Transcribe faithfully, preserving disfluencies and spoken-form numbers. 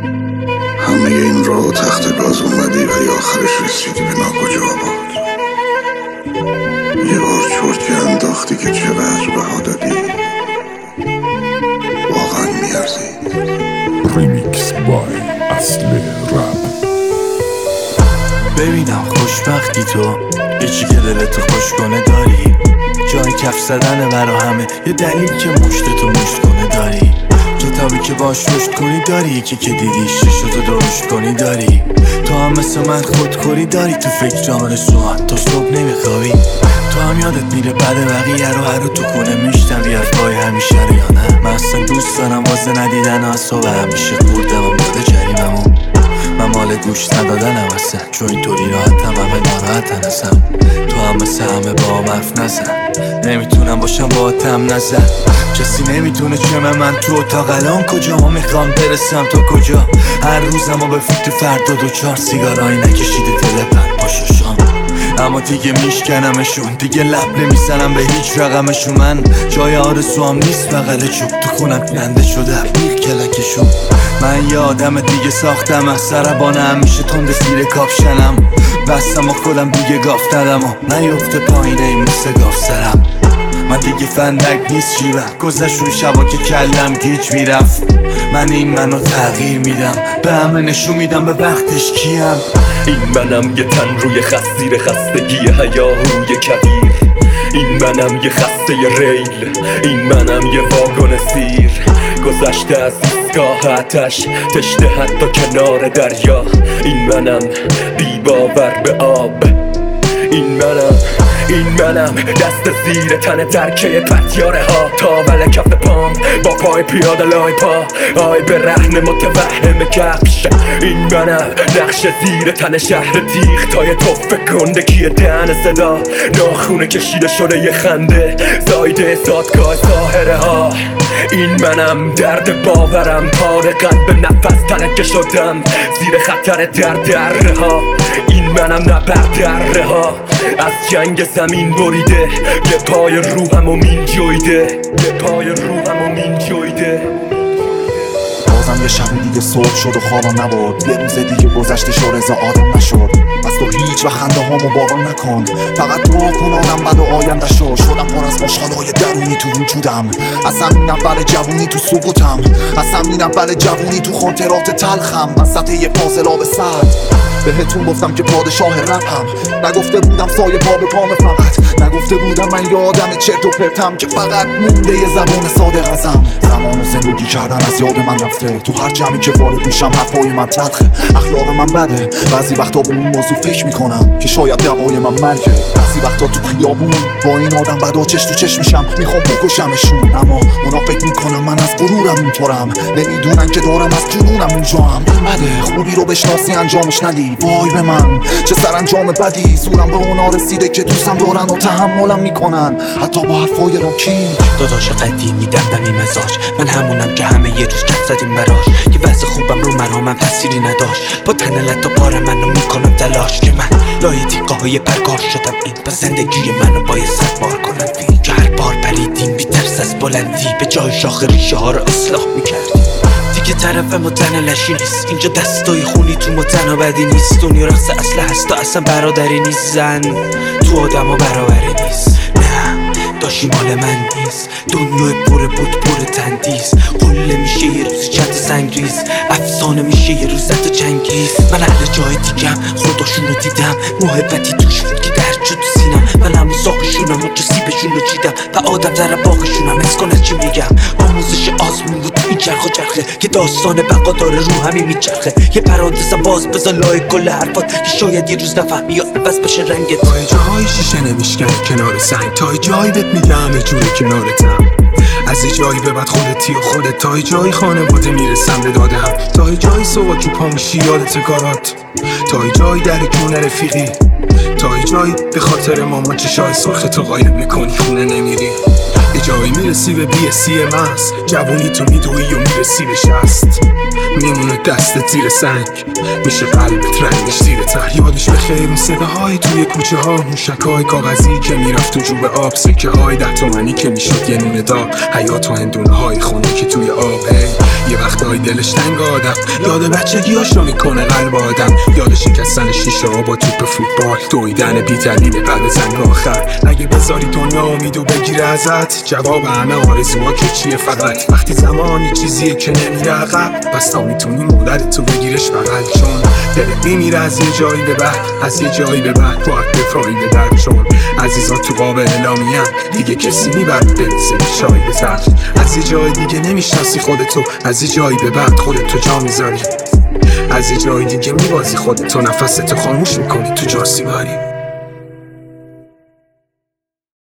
همه این راه تخت گاز اومدی ولی آخرش رسیدی به ناکجا آباد. یه بار چرتی انداختی که چقدر بها دادی، واقعا میارزی. ریمیکس بای اصل رپ. ببینم خوشبختی تو یه چی که دلتو خوش کنه داری، جای کف زدن برا همه، یه دلیل که مشتتو مشت کنه داری، کتابی که باش رشد کنی داری، یکی که دیدیش چشتو درشت کنی داری. تو هم مثل من خودخوری داری، تو فکر آرزو تا صبح نمیخوابی. تو هم یادت میره بعد بقیه رو هر رو تو خونه میشنوی حرفای همیشه رو یا نه. من اصلا دوست دارم واسه ندیدن اصابه همیشه خوردم و داده جریممو. من مال گوش ندادنم اصلا، چون اینطوری راحتم همه ناراحتن ازم. تو هم مثل همه با هم حرف نزن، نمیتونم باشم با تم نزن. کسی نمیتونه چمه من تو اتاق الان کجا، ما میخوام برسم تو کجا. هر روزم با به فکر فردا دو چهار سیگارایی نکشیده تلپن پاشوشان، اما دیگه میشکنمشون، دیگه لب نمیزنم به هیچ رقمشون. من جای آرزوام نیست بغل چوب، تو خونم کننده شده بیخ کلکشون. من یه آدم دیگه ساختم از سربانه، همیشه تند زیر کاپشنم بستم و خودم دیگه گاف ندم و نیفته پایینه این مثل گاف سرم. من دیگه فندک نیست شیبم، گذشون شبا که کلم گیج میرفت. من این منو تغییر میدم، به همه نشون میدم به وقتش کیم. این منم یه تن روی خست زیر خستگی هیاهوی کبیر. این منم یه خسته ریل، این منم یه واگن سیر. گذشته از ایستگاه آتش، تشنه حتی کنار دریا. این منم بی باور به آب، این منم این منم دست زیر تن درکه پتیاره ها، تاول کف پام با پای پیاده لای پا، آی به رهن متوهم کفش. این منم نقش زیر تن شهر تیغ، تای توفه گندگی دهن صدا، ناخونه کشیده شده یه خنده زایده زادگاه ساحره ها. این منم درد باورم، پاره قلب نفس ترکه شدم زیر خطر در دره ها. این منم نبر دره ها، از جنگ زمین بریده، یه پای روحمو مین جویده، یه پای روحمو مین جویده. بازم یه شب دیگه صبح شد و خوابم نبود، یه روز دیگه گذشته شو رضا آدم نشد. از تو هیچ و خنده هامو باور نکن، فقط دعا کن آدم بد و آینده شد. شدم پر از خوشحالای درونی تو وجودم، از همین اول جوونی تو سقوطم، از همین اول جوونی تو خاطرات تلخم. از سطح یه فاصله آب سرد بهتون گفتم که پادشاه رپم، نگفته بودم سایه پا به پام فقط، نگفته بودم من یه آدم چرت و پرتم که فقط مونده یه زبان صادق ازم. زمان و زندگی کردن از یاد من رفته، تو هر جمعی که وارد میشم حرفای من تلخه، اخلاق من بده. بعضی وقتا به اون موضوع فکر میکنم که شاید دوای من مرگه. بعضی وقتا تو خیابون با این آدم بدا چش تو چش میشم، میخوام بکشمشون، اما اونا فکر میکنم من از غرورم اونطورم، نمیدونن که دارم از جنونم اونجام. این بده خوبی رو بشناسی انجامش ندی، وای به من چه سرانجام بدی. زورم به اونا رسیده که دوستم دارن و تحملم میکنن حتی با حرفای راکی. داداش قدیمی دمدمی مزاج، من همونم که همه یه روز کف زدیم براش. یه وضع خوبم رو مرامم تأثیری نداشت، با تن لطا بار منو میکنم تلاش که من لای دیقه های پرگار شدم. این پس زندگی منو باید صد بار کنم فیلم که هر بار پریدیم بی ترس از بلندی، به جای شاخ ریشه ها رو اصلاح میکردیم. دیگه طرف متن لشی نیست، اینجا دستای خونی تو متن و بدی نیست. دنیا رقص اصل هست و اصلا برادری نیست، زن تو آدم ها برابری نیست. نه داشی مال من نیست، دنیا پر بود پر تندیز. قله میشه یه روز چند سنگریز، افسانه میشه یه روز زد چنگیز. من اهل جای دیگم خداشون رو دیدم، محبتی توش بود که درد شد تو سینم. من همون ساقشونم و جو سیبشون رو چیدم و آدم در باغشونم. از کنه چی میگم، آموزش آزمون بود تو این چرخ و چرخه که داستان بقا داره رو همین میچرخه. یه پرانتزم باز بذار لای کل حرفات که شاید یه روز نفهمی یا عوض بشه رنگت. تا جای شیشه نمیشکنه کنار سنگ، تا جای بهت میگم همه جوره کنارتم. از جایی به بعد خودتی و خودت، تا جایی خانواده میرسم به دادم، تا جایی صبح که پا میشی یادت کارات، تا جایی در کونه رفیقی، تا جایی به خاطر مامان چشای سرخ تو قایم میکنی خونه نمیری. یه جایی میرسی به بی سی محض، جوونی تو میدوی و میرسی به شست، میمونه دستت زیر سنگ میشه قلبت رنگش زیر تر. یادش بخیر اون صداهای توی کوچه ها، موشکای کاغذی که میرفت تو جوب آب، سکه های ده تومنی که میشد یه نون داغ، حیات و هندونه های خونه که توی آب. یه وقتایی دلش تنگ آدم، یاد بچگیاش رو میکنه قلب آدم، یاد شکستن شیشه ها با توپ فوتبال، دویدن بی دلیل بعد زنگ آخر. اگه بذاری دنیا امیدو بگیره ازت، جواب همه آرزوها که چیه فقط وقتی زمانی چیزیه که نمیره عقب، پس تا میتونی مادرتو بگیرش بغل، چون دلت میمیره از یه جایی به بعد، از یه جایی به بعد باید بپایی به در، چون عزیزا تو قاب اعلامیم دیگه کسی میبرد بریزه چای به سر. از یه جای دیگه نمیشناسی خودتو، از یه جایی به بعد خودتو جا میذاری، از یه جای دیگه میبازی خودتو، نفستو خاموش میکنی تو جا سیگاری.